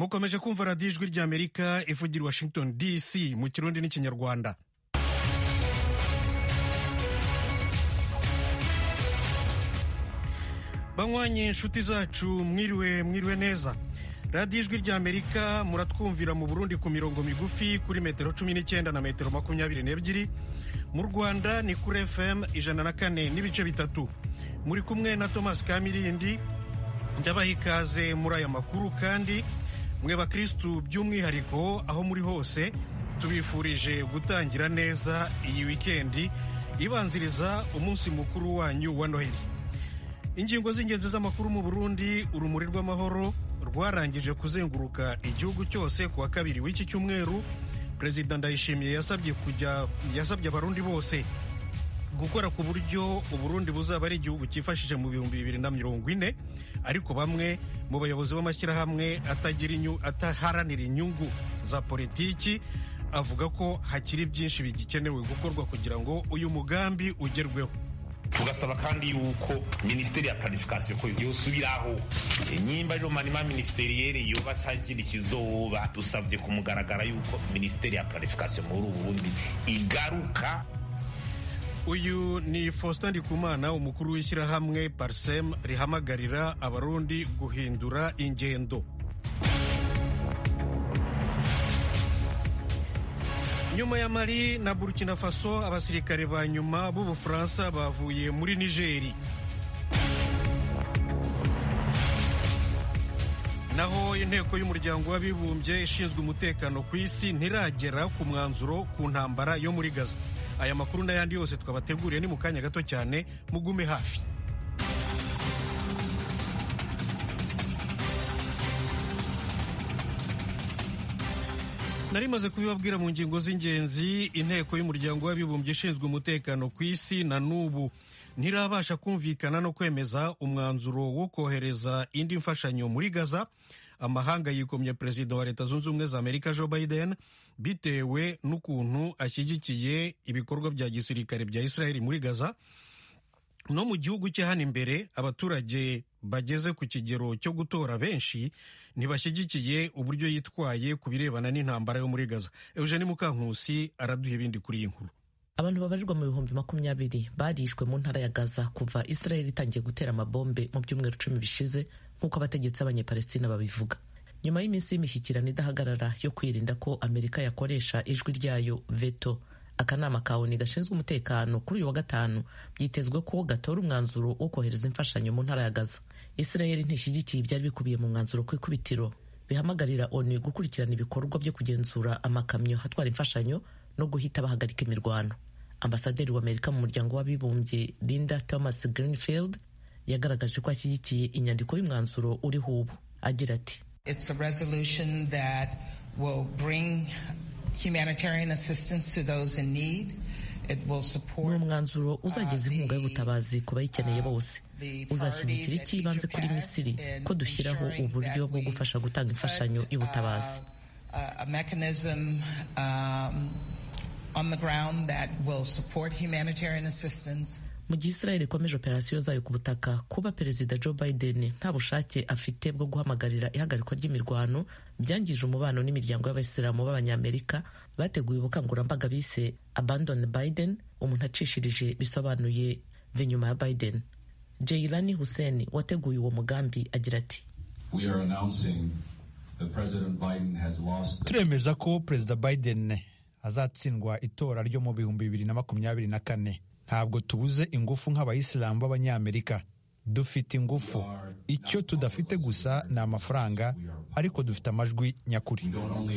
mukomeje kumva radiyo ijwi ry'Amerika ivugira i Washington DC mu kirundi n'ikinyarwanda. Banywanyi inshuti zacu mwiriwe neza. Radiyo ijwi ry'Amerika muratwumvira mu Burundi ku mirongo migufi kuri metero 19 na metero 22. Mu Rwanda ni kuri FM 104 n'ibice bitatu. Muri kumwe na Thomas Kamirindi, ndabaha ikaze muri aya makuru kandi mwe bakristu by'umwihariko aho muri hose tubifurije gutangira neza iyi wikendi ibanziriza umunsi mukuru wanyu wa Noheli. Ingingo z'ingenzi z'amakuru mu Burundi, urumuri rw'amahoro rwarangije kuzenguruka igihugu cyose kuwa kabiri w'iki cyumweru. Perezida Ndayishimiye yasabye abarundi bose gukora ku buryo Uburundi buzaba ari igihugu cyifashije mu 2040, ariko bamwe mu bayobozi b'amashyirahamwe ataharanira inyungu za politiki avuga ko hakiri byinshi bigikenewe gukorwa kugira ngo uyu mugambi ugerweho. Tugasaba kandi yuko Ministeri ya Planification ko yosubiraho nyimba ryo manima ministeriere yoba tagira ikizoba. Dusabye kumugaragara yuko Ministeri ya Planification muri Burundi igaruka. Uyu ni Faustin Ndikumana, umukuru w'ishyirahamwe Parsem rihamagarira abarundi guhindura ingendo. Nyuma ya Mali na Burkina Faso, abasirikare ba nyuma b'Ubufaransa bavuye muri Nigeri. Naho inteko y'umuryango w'abibumbye ishinzwe umutekano ku isi ntiragera ku mwanzuro ku ntambara yo muri Gaza. Aya makuru n'ayandi yose twabateguriye ni mu kanya gato cyane, mugume hafi. Narimaze kubibabwira mu ngingo z'ingenzi, inteko y'umuryango w'abibumbye ishinzwe umutekano ku isi na n'ubu ntirabasha kumvikana no kwemeza umwanzuro wo kohereza indi mfashanyo muri Gaza. Amahanga yikomye Perezida wa Leta Zunze Ubumwe za Amerika Joe Biden bitewe n'ukuntu ashyigikiye ibikorwa bya gisirikare bya Israel muri Gaza. No mu gihugu cye hano imbere, abaturage bageze ku kigero cyo gutora benshi ntibashyigikiye uburyo yitwaye ku birebana n'intambara yo muri Gaza. Eugene Mukankusi araduha ibindi kuri iyi nkuru. Abantu babarirwa mu 20,000 barishwe mu ntara ya Gaza kuva Israel itangiye gutera amabombe mu byumweru 10 bishize, nk'uko abategetsi b'Abanyepalestina babivuga. Nyuma y'iminsi y'imishyikirano idahagarara yo kwirinda ko Amerika yakoresha ijwi ryayo veto, akanama ka ONU gashinzwe umutekano kuri uyu wa gatanu byitezwe ko gatora umwanzuro wo kohereza imfashanyo mu ntara ya Gaza. Israel ntishyigikiye ibyari bikubiye mu mwanzuro ku ikubitiro bihamagarira ONU gukurikirana ibikorwa byo kugenzura amakamyo atwara imfashanyo no guhita bahagarika imirwano. Ambasaderi w'Amerika mu muryango w'abibumbye Linda Thomas Greenfield yagaragaje ko ashyigikiye inyandiko y'umwanzuro uriho ubu, agira ati: It's a resolution that will bring humanitarian assistance to those in need. It will support. Ni umwanzuro uzageza inkunga y'ubutabazi ku bayikeneye bose. Uzashyigikira icy'ibanze kuri Misiri ko dushyiraho uburyo bwo gufasha gutanga imfashanyo y'ubutabazi. A mechanism on the ground that will support humanitarian assistance. Mu gihe Israel ikomeje operasiyo zayo ku butaka, kuba Perezida Joe Biden nta bushake afite bwo guhamagarira ihagarikwa ry'imirwano byangije umubano n'imiryango y'abayisilamu b'Abanyamerika bateguye ubukangurambaga bise Abandon Biden, umuntu acishirije bisobanuye ve nyuma ya Biden. Jailani Hussein wateguye uwo mugambi agira ati: turemeza ko Perezida Biden azatsindwa itora ryo mu 2024. Ntabwo tubuze ingufu nk'abayisilamu b'Abanyamerika, dufite ingufu. Icyo tudafite gusa ni amafaranga, ariko dufite amajwi nyakuri.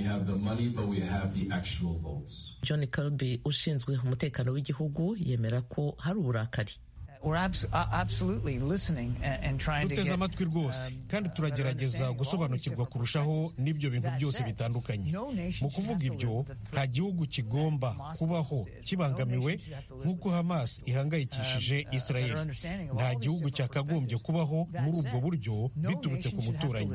John Kirby ushinzwe umutekano w'igihugu yemera ko hari uburakari. Duteze amatwi rwose kandi turagerageza gusobanukirwa kurushaho n'ibyo bintu byose bitandukanye. Mu kuvuga ibyo, nta gihugu kigomba kubaho kibangamiwe nk'uko Hamas ihangayikishije Israel. Nta gihugu cyakagombye kubaho muri ubwo buryo biturutse ku muturanyi.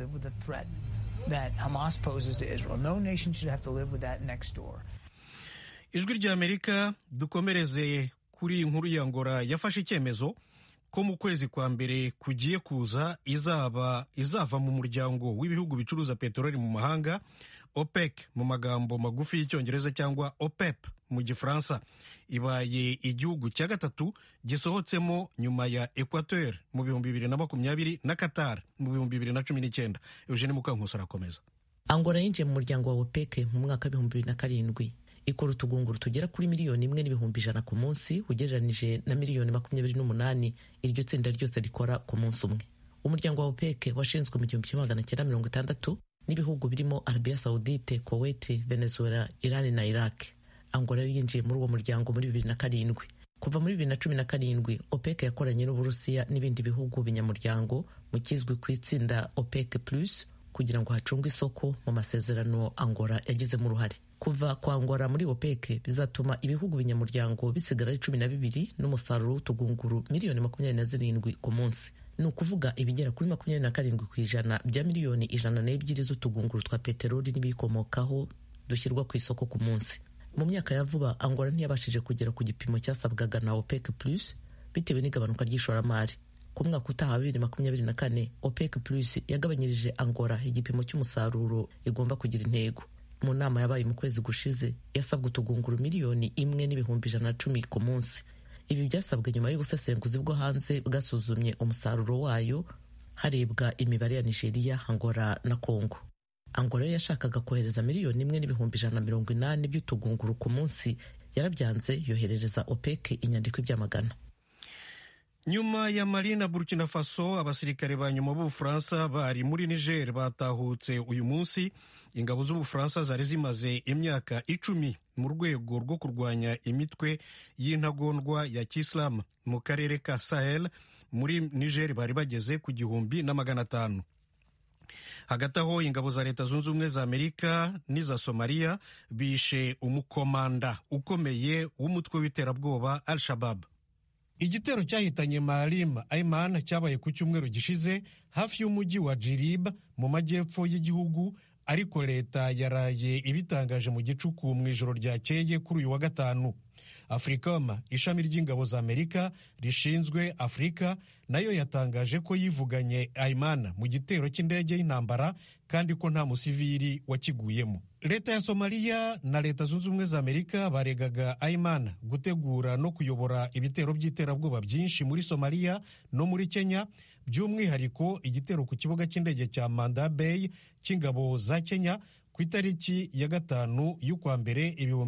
Ijwi ry'Amerika dukomereze kuri inkuru ya Angola yafashe icyemezo ko mu kwezi kwa mbere kugiye kuza izava mu muryango w'ibihugu bicuruza peteroli mu mahanga OPEC mu magambo magufi y'icyongereza cyangwa OPEP mu gifaransa. Ibaye igihugu cya gatatu gisohotsemo nyuma ya Equateur mu 2020 na Qatar mu 2019. Eugene Mukankusi arakomeza. Angola yinjiye mu muryango wa OPEC mu mwaka wa 2007 ikora utugunguru tugera kuri 1,100,000 ku munsi ugereranije na 28,000,000 iryo tsinda ryose rikora ku munsi umwe. Umuryango wa OPEC washinzwe mu 1960 n'ibihugu birimo Arabia Saudite, Kuwait, Venezuela, Iran na Iraq. Angola yinjiye muri uwo muryango muri 2007. Kuva muri 2017 OPEC yakoranye n'Uburusiya n'ibindi bihugu binyamuryango mu kizwi ku itsinda OPEC Plus kugira ngo hacungwe isoko mu masezerano Angola yagizemo uruhare. Kuva kwa Angola muri OPEC bizatuma ibihugu binyamuryango bisigara ari 12 n'umusaruro w'utugunguru 27,000,000 ku munsi. Ni ukuvuga ibigera kuri 27% bya 1,200,000 z'utugunguru twa peteroli n'ibikomokaho dushyirwa ku isoko ku munsi. Mu myaka ya vuba Angola ntiyabashije kugera ku gipimo cyasabwaga na OPEC Plus bitewe n'igabanuka ry'ishoramari. Ku mwaka utaha 2024 OPEC Plus yagabanyirije Angola igipimo cy'umusaruro igomba kugira intego. Mu nama yabaye mu kwezi gushize yasabwe utugunguru 1,110,000 ku munsi. Ibi byasabwe nyuma y'ubusesenguzi bwo hanze bwasuzumye umusaruro wayo harebwa imibare ya Nigeria, Angola na Congo. Angola yashakaga kohereza 1,180,000 by'utugunguru ku munsi, yarabyanze yoherereza OPEC inyandiko ibyamagana. Nyuma ya Mali na Burkina Faso, abasirikare ba nyuma b'Ubufaransa bari muri Niger batahutse uyu munsi. Ingabo z'Ubufaransa zari zimaze imyaka 10 mu rwego rwo kurwanya imitwe y'intagondwa ya Kisilamu mu karere ka Sahel. Muri Niger bari bageze ku 1,500. Hagati aho ingabo za Leta Zunze Ubumwe za Amerika n'iza Somalia bishe umukomanda ukomeye w'umutwe w'iterabwoba Al-Shabaab. Igitero cyahitanye Maalim Aiman cyabaye ku cyumweru gishize hafi y'umujyi wa Jirib mu majyepfo y'igihugu, ariko leta yaraye ibitangaje mu gicuku mu ijoro ryakeye kuri uyu wa gatanu. Africom, ishami ry'ingabo za Amerika rishinzwe Afurika, nayo yatangaje ko yivuganye Aiman mu gitero cy'indege y'intambara kandi ko nta musivili wakiguyemo. Leta ya Somalia na Leta Zunze Ubumwe za Amerika baregaga Aiman gutegura no kuyobora ibitero by'iterabwoba byinshi muri Somalia no muri Kenya, by'umwihariko igitero ku kibuga cy'indege cya Manda Bay cy'ingabo za Kenya ku itariki ya 5 y'ukwa mbere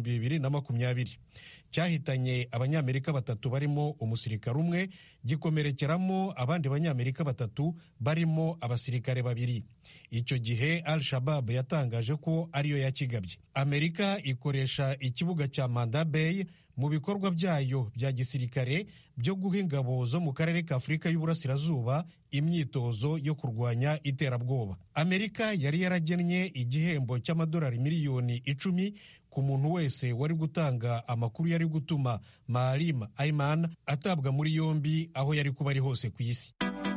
2020. Cyahitanye abanyamerika 3 barimo umusirikare umwe, gikomerekeramo abandi banyamerika 3 barimo abasirikare 2. Icyo gihe Al-Shabaab yatangaje ko ariyo yakigabye. Amerika ikoresha ikibuga cya Manda Bay mu bikorwa byayo bya gisirikare byo guha ingabo zo mu karere ka Afurika y'Uburasirazuba imyitozo yo kurwanya iterabwoba. Amerika yari yaragennye igihembo cy'amadolari miliyoni 10 ku muntu wese wari gutanga amakuru yari gutuma Maalim Aiman atabwa muri yombi aho yari kuba ari hose ku isi.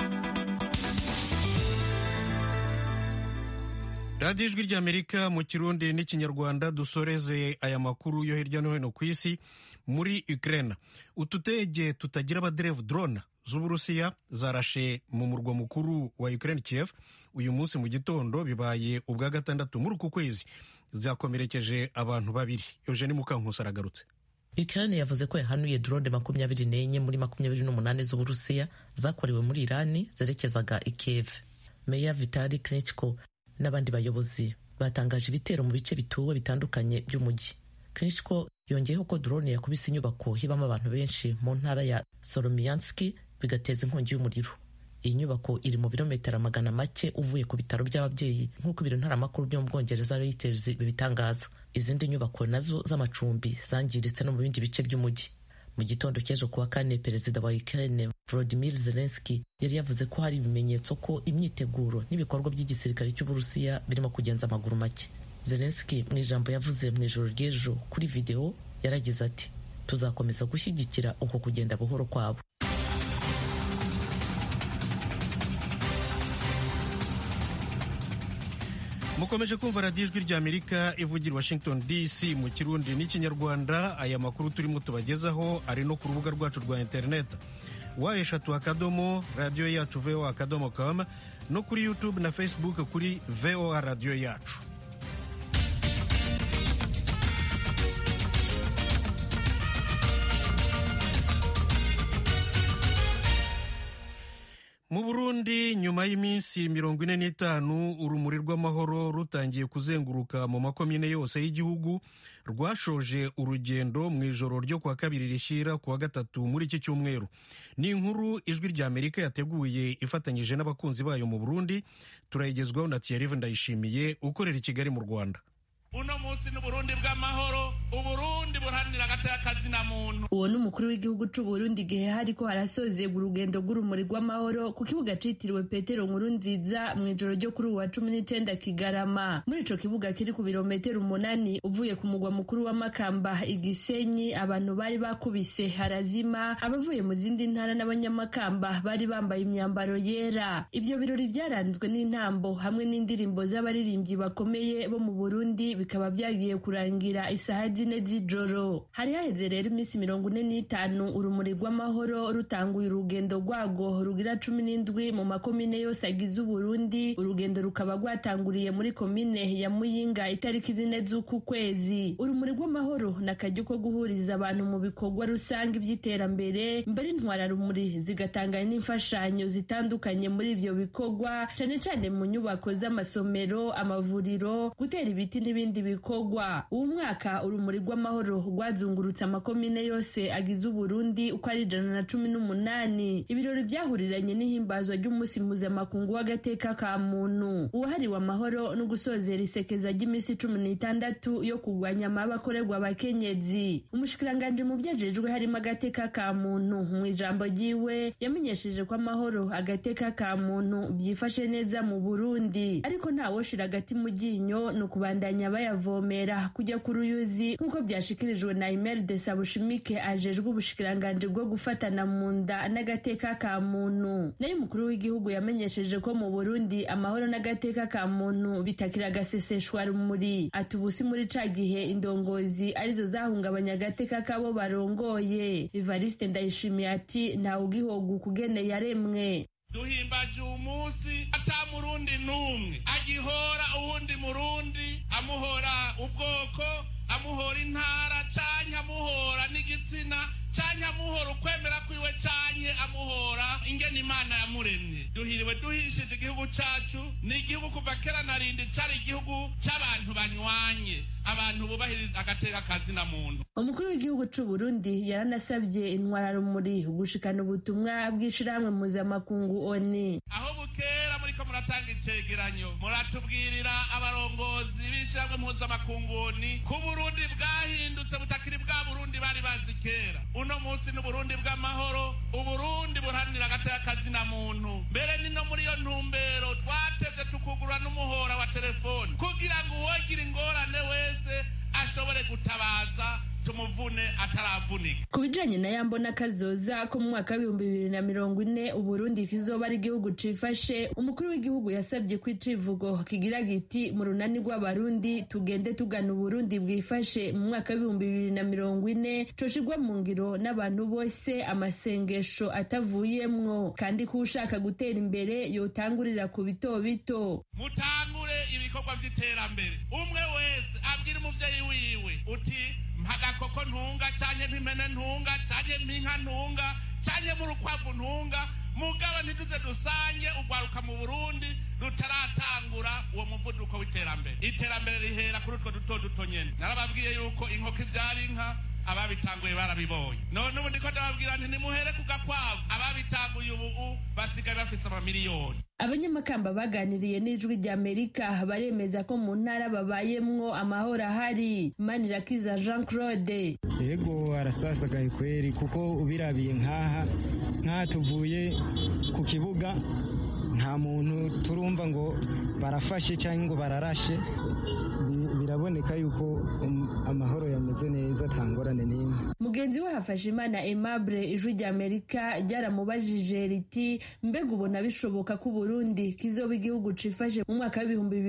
Radio Ijwi ry'Amerika mu Kirundi n'Ikinyarwanda. Dusoreze aya makuru yo hirya no hino ku isi. Muri Ukraine, ututege tutagira abaderevu drone z'Uburusiya zarashe mu murwa mukuru wa Ukraine Kiev uyu munsi mu gitondo. Bibaye ubwa gatandatu muri uku kwezi. Zakomerekeje abantu 2. Eugene Mukankusi aragarutse. Ukraine yavuze ko yahanuye drone 24 muri 28 z'Uburusiya zakorewe muri Irani zerekezaga i Kiev. Meya Vitali Klitschko n'abandi bayobozi batangaje ibitero mu bice bituwe bitandukanye by'umujyi. Klitschko yongeyeho ko drone yakubise inyubako hibamo abantu benshi mu ntara ya Solomianski bigateza inkongi y'umuriro. Iyi nyubako iri mu birometero 100 make uvuye ku bitaro by'ababyeyi nk'uko ibiro ntaramakuru byo mu Bwongereza Reuters bibitangaza. Izindi nyubako nazo z'amacumbi zangiritse no mu bindi bice by'umujyi. Mu gitondo cy'ejo kuwa 4 perezida wa Ukraine Volodymyr Zelensky yari yavuze ko hari ibimenyetso ko imyiteguro n'ibikorwa by'igisirikare cy'Uburusiya birimo kugenza amaguru make. Zelensky mu ijambo yavuze mu ijoro ry'ejo kuri video yaragize ati, tuzakomeza gushyigikira uko kugenda buhoro kwabo. Mukomeje kumva Radio Ijwi ry'Amerika ivugira Washington DC mu Kirundi n'Ikinyarwanda. Aya makuru turimo tubagezaho ari no ku rubuga rwacu rwa internet /radiyo yacu voa.com no kuri YouTube na Facebook kuri VOA radiyo yacu. Mu Burundi nyuma y'iminsi 45 urumuri rw'amahoro rutangiye kuzenguruka mu makomine yose y'igihugu rwashoje urugendo mu ijoro ryo kuwa kabiri rishyira kuwa gatatu muri iki cyumweru. Ni inkuru Ijwi ry'Amerika yateguye ifatanyije n'abakunzi bayo mu Burundi, turayigezwaho na Thierry Ndayishimiye ukorera i Kigali mu Rwanda. Uno munsi n'Uburundi bw'amahoro, Uburundi buharanira agateka na muntu. Uwo n'umukuru w'igihugu c'u Burundi gihe hariko harasozerwa urugendo rw'urumuri rw'amahoro ku kibuga citiriwe Petero Nkurunziza mu ijoro ryo kuri uwa 19 Kigarama. Muri ico kibuga kiri ku birometero 8 uvuye ku mugwa mukuru wa Makamba Igisenyi, abantu bari bakubise harazima, abavuye mu zindi ntara n'abanyamakamba bari bambaye imyambaro yera. Ivyo birori byaranzwe n'intambo hamwe n'indirimbo z'abaririmbyi bakomeye bo mu Burundi, bikaba byagiye kurangira isaha 4 z'ijoro. Hari haheze rero iminsi 45 urumuri rw'amahoro rutanguye urugendo rwago rugira 17 mu makomine yose agize Uburundi. Urugendo rukaba rwatanguriye muri komine ya Muyinga itariki 4 z'uku kwezi. Urumuri rw'amahoro nakajyo ko guhuriza abantu mu bikorwa rusange by'iterambere, mbere intwara rumuri zigatanga n'imfashanyo zitandukanye muri ivyo bikorwa, cyane cyane mu nyubako z'amasomero, amavuriro, gutera ibiti n'ibindi bikorwa. Uwo mwaka urumuri rw'amahoro rwazungurutse amakomine yose agize Uburundi uko ari 118. Ibirori byahuriranye n'ihimbazwa ry'umunsi mpuzamakungu w'agateka ka muntu uwahariwe amahoro no gusozera isekeza ry'iminsi 16 yo kurwanya amabi akorerwa abakenyezi. Umushikiranganje mu byajejwe harimo agateka ka muntu mu ijambo ryiwe yamenyesheje ko amahoro agateka ka muntu byifashe neza mu Burundi, ariko nta woshira agati mu ryinyo no kubandanya bayavomera kujya ku ruyuzi nk'uko byashikirijwe na Imelda Sabushimike ajejwe ubushikiranganje bwo gufatana mu nda n'agateka ka muntu. Nayo umukuru w'igihugu yamenyesheje ko mu Burundi amahoro n'agateka ka muntu bitakira gaseseshwa rumuri. Ati ubusi muri ca gihe indongozi arizo zahungabanya agateka kabo barongoye. Evariste Ndayishimiye ati nta ugihoga kugene yaremwe. Duhimbaje umunsi ata murundi numwe agihora uwundi murundi, amuhora ubwoko, amuhora intara, canke amuhora n'igitsina, canke amuhora ukwemera kwiwe, canke amuhora ingene Imana yamuremye. Duhiriwe duhishije igihugu cacu, ni igihugu kuva kera narindi cari igihugu c'abantu banywanye, abantu bubahiriza agateka kazina muntu. Umukuru w'igihugu c'u Burundi yaranasabye intwara rumuri gushikana ubutumwa bw'ishirahamwe mpuzamakungu ONU. Aho bukera muriko muratanga icegeranyo muratubwirira abarongozi b'ishirahamwe mpuzamakungu ONU ko Burundi bwahindutse butakiri bwa Burundi bari bazi kera. Uno munsi n'Uburundi bw'amahoro, Uburundi buharanira agateka kazina muntu. Mbere ni no muri iyo ntumbero twateze tukugura n'umuhora wa telefoni kugira ngo uwogira ingorane wese ashobore gutabaza tumuvune ataravunika. Ku bijanye na yambona kazoza ko mu mwaka 2040 Uburundi kizoba ari igihugu cifashe, umukuru w'igihugu yasabye ko icivugo kigira giti mu runani rw'abarundi tugende tugana Uburundi bwifashe mu mwaka 2040 coshirwa mu ngiro n'abantu bose, amasengesho atavuyemwo, kandi ko ushaka gutera imbere yotangurira ku bito bito. Mutangure ibikorwa vy'iterambere, umwe wese abwira umuvyeyi wiwe uti mpagakoko ntunga, canke mpimene ntunga, canke mpinka ntunga, canke murukwavu ntunga, mugabo ntituze dusange ugwaruka mu Burundi rutaratangura uwo muvuduko w'iterambere. Iterambere rihera kuri utwo duto duto nyene. Narababwiye yuko inkoko ivyara inka, ababitanguye barabibonye. None ubu ndiko ndababwira nti nimuhere ku gakwavu, ababitanguye ubu basigaye bafise amamiliyoni. Abanyamakamba baganiriye n'Ijwi ry'Amerika baremeza ko mu ntara babayemwo amahoro ahari. Manirakiza Jean Claude: yego arasasagaye kweri, kuko ubirabiye nkaha tuvuye ku kibuga nta muntu turumva ngo barafashe cyangwa ngo bararashe. Biraboneka yuko amahoro yameze neza, atangorane n'imwe. mugenzi we Hafashimana Aimable ijwi rya Amerika ryaramubajije riti mbega ubona bishoboka ko Burundi kizoba igihugu cifashe mu mwaka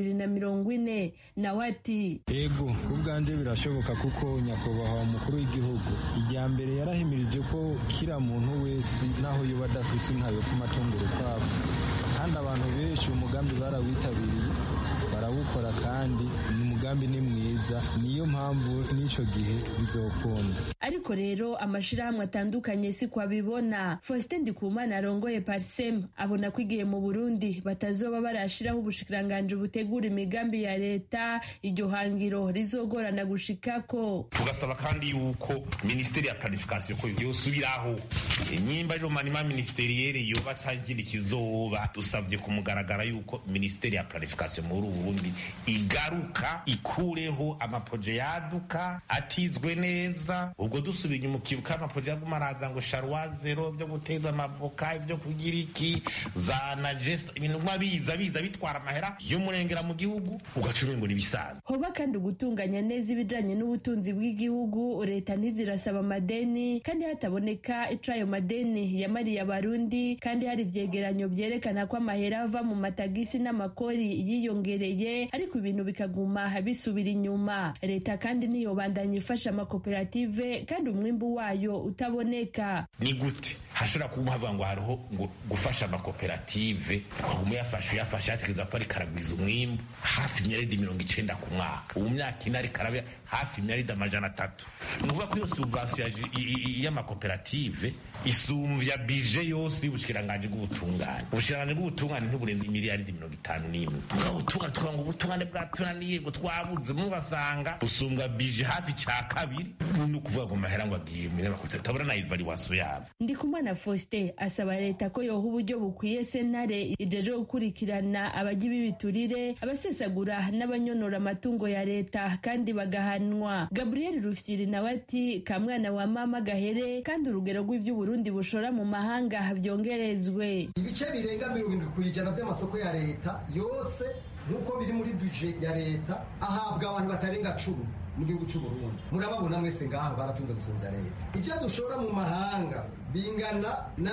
w'2040 nawe ati ego kubwanje birashoboka kuko nyakubahwa umukuru w'igihugu ijya mbere yarahimirije ko kira muntu wese naho yoba adafise inka yofuma atunga urukwavu kandi abantu benshi umugambi barawitabiriye barawukora kandi umugambi ni mwiza niyo mpamvu n'ico gihe bizokunda. Ariko rero amashirahamwe atandukanye si kwabibona. Faustin Ndikumana arongoye Parsem abona ko igihe mu Burundi batazoba barashiraho ubushikiranganje butegura imigambi ya leta iryo hangiro rizogorana gushikako. Tugasaba kandi yuko ministeri ya planification ko yosubiraho nyimba rero manima ministeriere yoba cyagindi kizoba dusavye kumugaragara yuko ministeri ya planification muri Burundi igaruka ikureho amaproje yaduka atizwe neza ubwo dusubiye mu kibuka amaproje yagumaraza ngo sharwa zero byo guteza amavoka ibyo kugira iki za najes ibintu biza bitwara amahera yo murengera mu gihugu ugacumye ngo nibisanzwe. Hoba kandi gutunganya neza ibijanye n'ubutunzi bw'igihugu leta ntizirasaba amadeni kandi hataboneka ico ayo madeni yamariye abarundi kandi hari ivyegeranyo vyerekana ko amahera ava mu matagisi n'amakori yiyongereye ariko ibintu bikaguma bisubira inyuma. Leta kandi niyobandanya ifasha amakoperative kandi umwimbu wayo utaboneka. Ni gute hashobora kuba havuga ngo hariho ngo gufasha amakoperative umuyafasha yategeza ko ari karagwiza umwimbu hafi miliyaridi 90 ku mwaka ubu myaka ine ari karabe hafi miliyaridi 300. Nuvuga ko yose ubwafya y'amakoperative isumvya bije yose y'ubushikiranganje bw'ubutungane. Ubushikiranganje bw'ubutungane ntuburenze miliyaridi 51. Ubutungane twanga ubutungane bwatunaniye ngo twabuze mubasanga usumva bije hafi cya kabiri no kuvuga ngo mahera ngo agiye mu nyabakota tabura na evaluation yabo. Ndikumana Faustin asaba leta ko yoha uburyo bukwiye sentare ijeje gukurikirana abagibi biturire abasesagura n'abanyonora amatungo ya leta kandi bagahanwa. Gabriel Rufyiri nawe ati kamwana wa mama gahere kandi urugero rw'ivyo Burundi bushora mu mahanga byongerezwe. Ibice birenga 70% by'amasoko ya leta yose nkuko biri muri budget ya leta ahabwa abantu batarenga 10 mu gihugu cy'u Burundi. Murababona mwese ngaho baratunze gusumvya leta. Ibyo dushora mu mahanga bingana na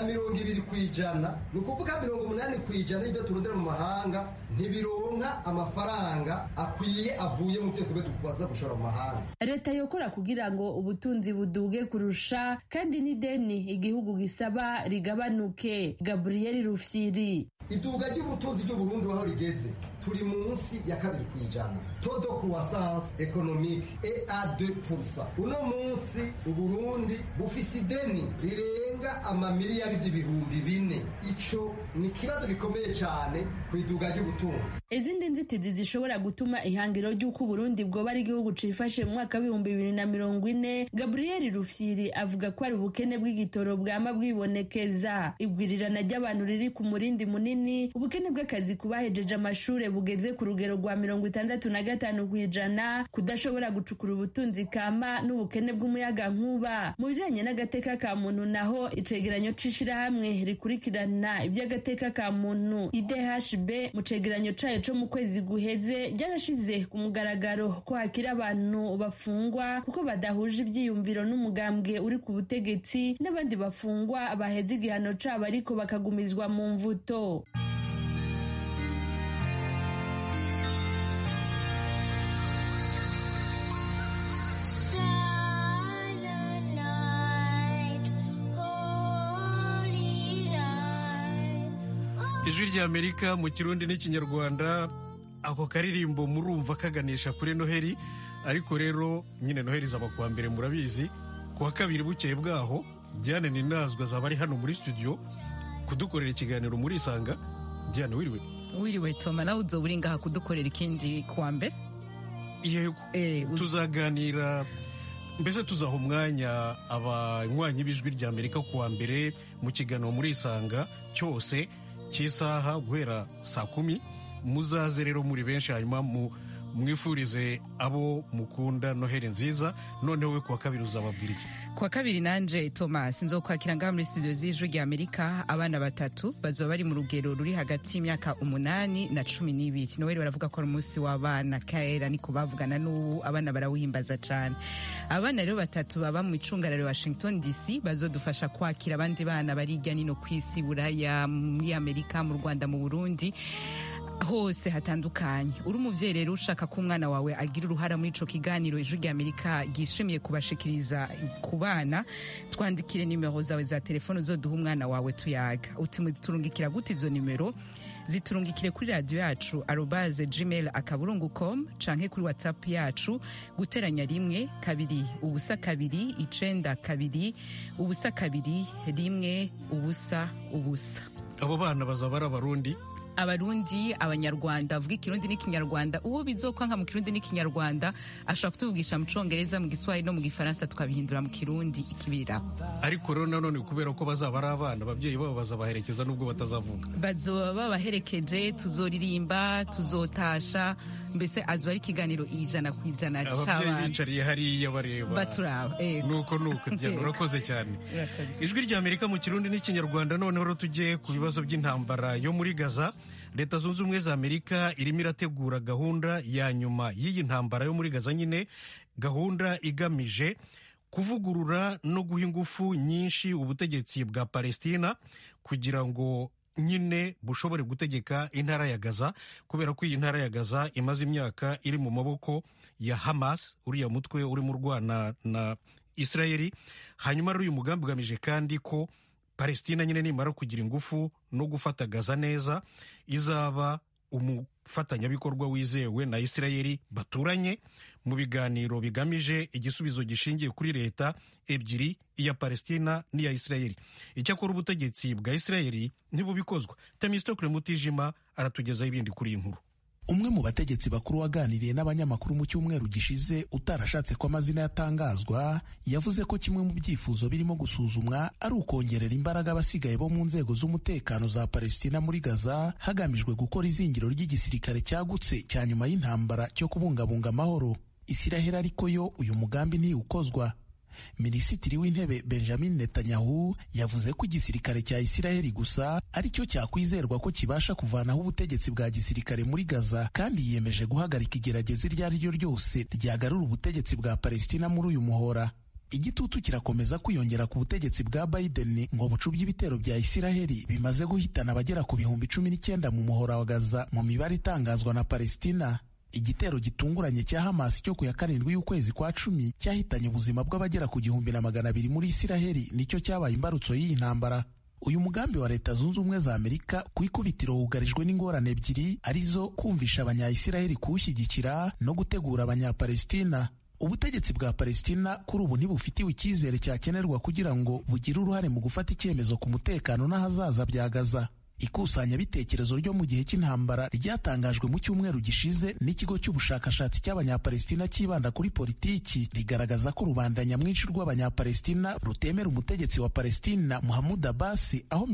20%, ni ukuvuga 80% y'ibyo turondera mu mahanga ntibironka amafaranga akwiye avuye mu byo tubaza gushora mu mahanga. Leta yokora kugira ngo ubutunzi buduge kurusha kandi n'ideni igihugu gisaba rigabanuke. Gabriel Rufyiri iduga ry'ubutunzi ry'u Burundi aho rigeze turi munsi ya 2%. Taux de croissance économique est à 2%. Uno munsi u Burundi bufise ideni rirenga amamiliyaridi 400. Ico ni kibazo gikomeye cyane ku iduga ry'ubutunzi. Izindi nzitizi zishobora gutuma ihangiro ry'uko Burundi bwoba ari igihugu cifashe mu mwaka w'2040. Gabriel Rufyiri avuga ko ari ubukene bw'igitoro bwama bwibonekeza, igwirirana ry'abantu riri ku murindi munini, ubukene bw'akazi kubahejeje amashure bugeze ku rugero rwa 65%, kudashobora gucukura ubutunzi kama n'ubukene bw'umuyaga nkuba. Mu bijanye n'agateka ka muntu naho icegeranyo c'ishirahamwe rikurikirana iby'agateka ka muntu IDHB mu cegeranyo cayo co mu kwezi guheze ryarashize ku mugaragaro ko hakiri abantu bafungwa kuko badahuje ivyiyumviro n'umugambwe uri ku butegetsi n'abandi bafungwa baheze igihano cabo ariko bakagumizwa mu mvuto. Ijwi ry'Amerika mu Kirundi n'Ikinyarwanda. Ako karirimbo murumva kaganisha kuri Noheli, ariko rero nyine Noheli zaba kuwa mbere murabizi, kuwa kabiri bukeye bwaho Diane Ninazwa zaba ari hano muri studio kudukorera ikiganiro muri Isanga. Diane wiriwe Toma, nawe uzoburi ngaha kudukorera ikindi kuwa mbere. Yego tuzaganira, mbese tuzaha umwanya abanywanyi b'Ijwi ry'Amerika kuwa mbere mu kiganiro muri Isanga cyose cy'isaha guhera saa 10. Muzaze rero muri benshi hanyuma mwifurize abo mukunda noheli nziza. Noneho we kuwa kabiri uzababwira iki? Kuwa kabiri nanje Thomas nzokwakira ngaha muri studio z'Ijwi ry'Amerika abana batatu bazoba bari mu rugero ruri hagati y'imyaka 8 na 12. Noheli baravuga ko ari umunsi w'abana, kaera niko bavugana n'ubu abana barawuhimbaza cyane. Abana rero batatu baba mu icungararo Washington DC bazodufasha kwakira abandi bana bari hirya no kwisi, Buraya, muri Amerika, mu Rwanda, mu Burundi, hose hatandukanye. Uri umuvyeyi rero ushaka ko umwana wawe agira uruhara muri ico kiganiro Ijwi ry'Amerika gishimiye kubashikiriza ku bana, twandikire nimero zawe za telefone uzoduha umwana wawe tuyaga. Utimuzitungikira gute izo nimero? Ziturungikire kuri radio yacu @gmail.com canke kuri WhatsApp yacu guteranya 1 2 ubusa 2 9 2 ubusa 2 1 ubusa ubusa. Abo bana bazaba ari Abarundi, Abanyarwanda avuga Ikirundi n'Ikinyarwanda. Uwo bizokwanka mu Kirundi n'Ikinyarwanda ashobora kutuvugisha mu Congereza, mu Giswahili no mu Gifaransa tukabihindura mu Kirundi ikibira. Ariko rero nanone kubera ko bazaba ari abana, abavyeyi babo bazabaherekeza nubwo batazavuga. Bazoba babaherekeje, tuzoririmba, tuzotasha, mbese azoba ari ikiganiro 100% cy'abana. Abavyeyi bicariye hariya bareba. Baturaba. Nuko cyane urakoze cyane. Ijwi ry'Amerika mu Kirundi n'Ikinyarwanda. Noneho rero tujye ku bibazo by'intambara yo muri Gaza. Leta Zunze Ubumwe za Amerika irimo irategura gahunda ya nyuma y'iyi ntambara yo muri Gaza, nyine gahunda igamije kuvugurura no guha ingufu nyinshi ubutegetsi bwa Palestina kugira ngo nyine bushobore gutegeka intara ya Gaza, kubera ko iyi ntara ya Gaza imaze imyaka iri mu maboko ya Hamas, uriya mutwe urimo urwana na Israeli. Hanyuma rero uyu mugambi ugamije kandi ko Palestina nyine nimara kugira ingufu no gufata Gaza neza, izaba umufatanyabikorwa wizewe na Israeli, baturanye mu biganiro bigamije igisubizo gishingiye kuri leta ebyiri, iya Palestina n'iya Israeli. Icyakora ubutegetsi bwa Israeli ntibubikozwa. Temistokle Mutijima aratugezaho ibindi kuri iyi nkuru. Umwe mu bategetsi bakuru waganiriye n'abanyamakuru mu cyumweru gishize utarashatse ko amazina yatangazwa, yavuze ko kimwe mu byifuzo birimo gusuzumwa ari ukongerera imbaraga abasigaye bo mu nzego z'umutekano za Palestina muri Gaza, hagamijwe gukora izingiro ry'igisirikare cyagutse cya nyuma y'intambara cyo kubungabunga amahoro. Isiraheli ariko yo uyu mugambi ntiwukozwa. Minisitiri w'intebe Benjamin Netanyahu yavuze ko igisirikare cya Isiraheli gusa ari cyo cyakwizerwa ko kibasha kuvanaho ubutegetsi bwa gisirikare muri Gaza, kandi yiyemeje guhagarika igerageza iryo ari ryo ryose ryagarura ubutegetsi bwa Palestina muri uyu muhora. Igitutu kirakomeza kwiyongera ku butegetsi bwa Biden ngo bucubye ibitero bya Isiraheli bimaze guhitana abagera ku 19,000 mu muhora wa Gaza mu mibare itangazwa na Palestina. Igitero gitunguranye cya Hamas cyo ku ya 7 y'ukwezi kwa 10 cyahitanye ubuzima bw'abagera ku 1,200 muri Isiraheli, nicyo cyabaye imbarutso y'iyi ntambara. Uyu mugambi wa Leta Zunze Ubumwe za Amerika ku ikubitiro wugarijwe n'ingorane ebyiri, arizo kumvisha abanya-Isiraheli kuwushyigikira no gutegura abanya-Palestina. Ubutegetsi bwa Palestina kuri ubu ntibufitiwe icyizere cyakenerwa kugira ngo bugire uruhare mu gufata icyemezo ku mutekano n'ahazaza bya Gaza. Ikusanyabitekerezo ryo mu gihe cy'intambara ryatangajwe mu cyumweru gishize n'ikigo cy'ubushakashatsi cy'abanyapalestina cyibanda kuri politiki, rigaragaza ko rubanda nyamwinshi rw'abanyapalestina rutemera umutegetsi wa Palestina Mahmoud Abbas, aho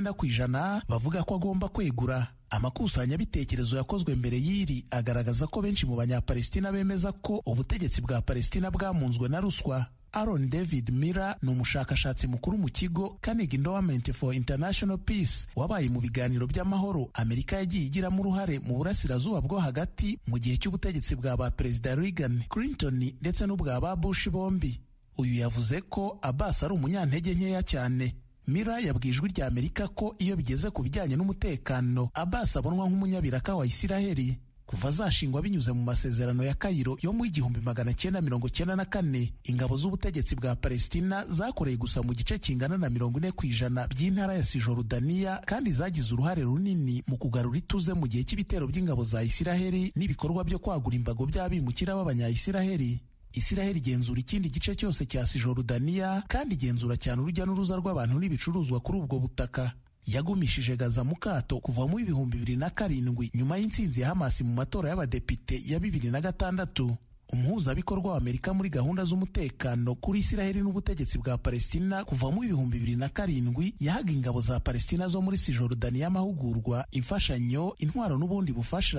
90% bavuga ko agomba kwegura. Amakusanyabitekerezo yakozwe mbere y'iri agaragaza ko benshi mu banyapalestina bemeza ko ubutegetsi bwa Palestina bwamunzwe na ruswa. Aaron David Miller ni umushakashatsi mukuru mu kigo Carnegie Endowment for International Peace wabaye mu biganiro by'amahoro Amerika yagiye igiramo uruhare mu burasirazuba bwo hagati mu gihe cy'ubutegetsi bwa ba Perezida Reagan, Clinton ndetse n'ubwa ba Bush bombi. Uyu yavuze ko Abbas ari umunyantege nkeya cyane. Miller yabwiye Ijwi ry'Amerika ko iyo bigeze ku bijyanye n'umutekano, Abbas abonwa nk'umunyabiraka wa Isiraheli. Kuva zashingwa binyuze mu masezerano ya Cairo yo mu 1994, ingabo z'ubutegetsi bwa Palestina zakoreye gusa mu gice kingana na 40% by'intara ya Cisjordania, kandi zagize uruhare runini mu kugarura ituze mu gihe cy'ibitero by'ingabo za Isiraheli n'ibikorwa byo kwagura imbago by'abimukira b'abanya-Isiraheli. Isiraheli igenzura ikindi gice cyose cya Cisjordania, kandi igenzura cyane urujya n'uruza rw'abantu n'ibicuruzwa kuri ubwo butaka. Yagumishije Gaza mu kato kuva mu 2007 nyuma y'intsinzi ya Hamas mu matora y'abadepite ya 2006. Umuhuzabikorwa wa Amerika muri gahunda z'umutekano kuri Isiraheli n'ubutegetsi bwa Palestina kuva mu 2007 yahaga ingabo za Palestina zo muri Cisjordania amahugurwa, imfashanyo, intwaro n'ubundi bufasha.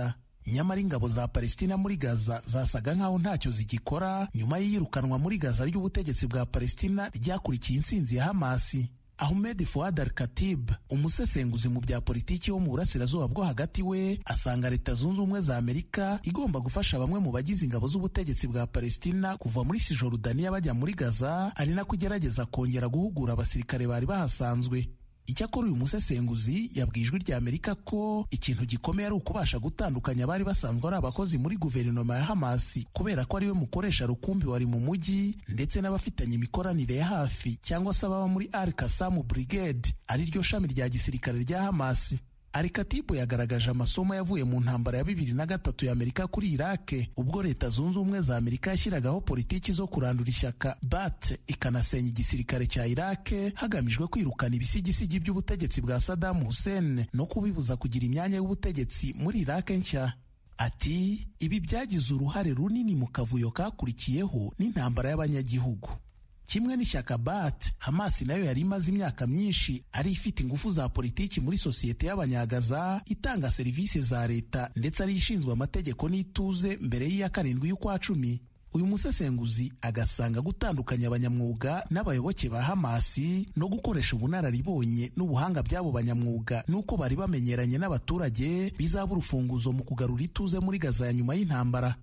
nyamara ingabo za Palestina muri Gaza zasaga nk'aho ntacyo zigikora nyuma y'iyirukanwa muri Gaza ry'ubutegetsi bwa Palestina ryakurikiye intsinzi ya Hamasi. Ahmed Fouad Al-Khatib, umusesenguzi mu bya politiki wo mu burasirazuba bwo hagati, we asanga Leta Zunze Ubumwe za Amerika igomba gufasha bamwe mu bagize ingabo z'ubutegetsi bwa Palestina kuva muri Cisjordania bajya muri Gaza, ari nako igerageza kongera guhugura abasirikare bari bahasanzwe. Icyakora uyu musesenguzi yabwiye Ijwi rya Amerika ko ikintu gikomeye ari ukubasha gutandukanya abari basanzwe ari abakozi muri guverinoma ya Hamasi, kubera ko ariwe mukoresha rukumbi wari mu mujyi, ndetse n'abafitanye imikoranire ya hafi cyangwa se ababa muri Al-Qassam Brigade, ari ryo shami rya gisirikare rya Hamasi. Al-Khatib yagaragaje amasomo yavuye mu ntambara ya 2003 ya Amerika kuri Iraq, ubwo Leta Zunze Ubumwe za Amerika yashyiragaho politiki zo kurandura ishyaka Ba'ath ikanasenya igisirikare cya Iraq hagamijwe kwirukana ibisigisigi by'ubutegetsi bwa Saddam Hussein no kubibuza kugira imyanya y'ubutegetsi muri Iraq nshya. Ati ibi byagize uruhare runini mu kavuyo kakurikiyeho n'intambara y'abanyagihugu. Kimwe n'ishyaka Ba'ath, Hamasi nayo yari imaze imyaka myinshi ari ifite ingufu za politiki muri sosiyete y'Abanyagaza, itanga serivisi za leta ndetse ari ishinzwe amategeko n'ituze mbere y'iya 7 y'ukwa 10. Uyu musesenguzi agasanga gutandukanya abanyamwuga n'abayoboke ba Hamasi no gukoresha ubunararibonye n'ubuhanga by'abo banyamwuga nuko bari bamenyeranye n'abaturage bizaba urufunguzo mu kugarura ituze muri Gaza ya nyuma y'intambara.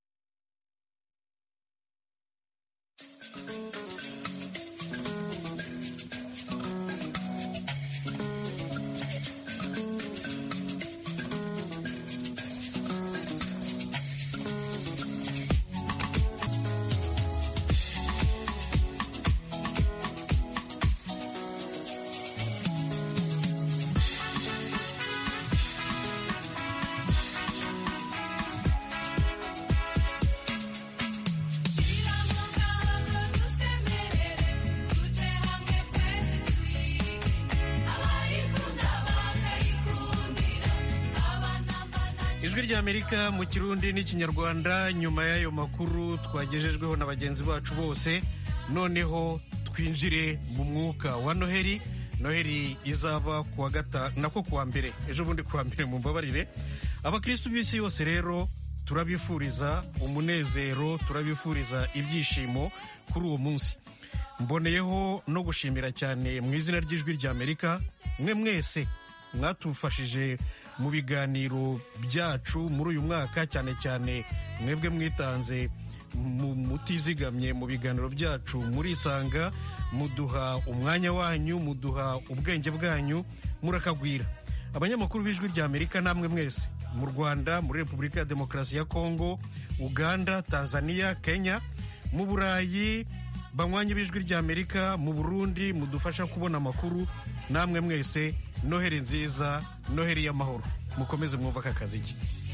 Ijwi rya Amerika mu Kirundi n'Ikinyarwanda. Nyuma y'ayo makuru twagejejweho na bagenzi bacu bose, noneho twinjire mu mwuka wa Noheli. Noheli izaba kuwa mbere, ejo bundi kuwa mbere, mumbabarire. Abakristo b'isi yose rero turabifuriza umunezero, turabifuriza ibyishimo kuri uwo munsi. Mboneyeho no gushimira cyane mu izina ry'Ijwi rya Amerika mwe mwese mwatufashije mu biganiro byacu muri uyu mwaka, cyane cyane mwebwe mwitanze mutizigamye mu biganiro byacu, murisanga, muduha umwanya wanyu, muduha ubwenge bwanyu, murakagwira. Abanyamakuru b'Ijwi rya Amerika namwe mwese, mu Rwanda, muri Repubulika ya Demokarasi ya Kongo, Uganda, Tanzania, Kenya, mu Burayi, banywanyi b'Ijwi rya Amerika, mu Burundi, mudufasha kubona amakuru, namwe mwese Noheli nziza, Noheli y'amahoro. Mukomeze mwumva aka kazi.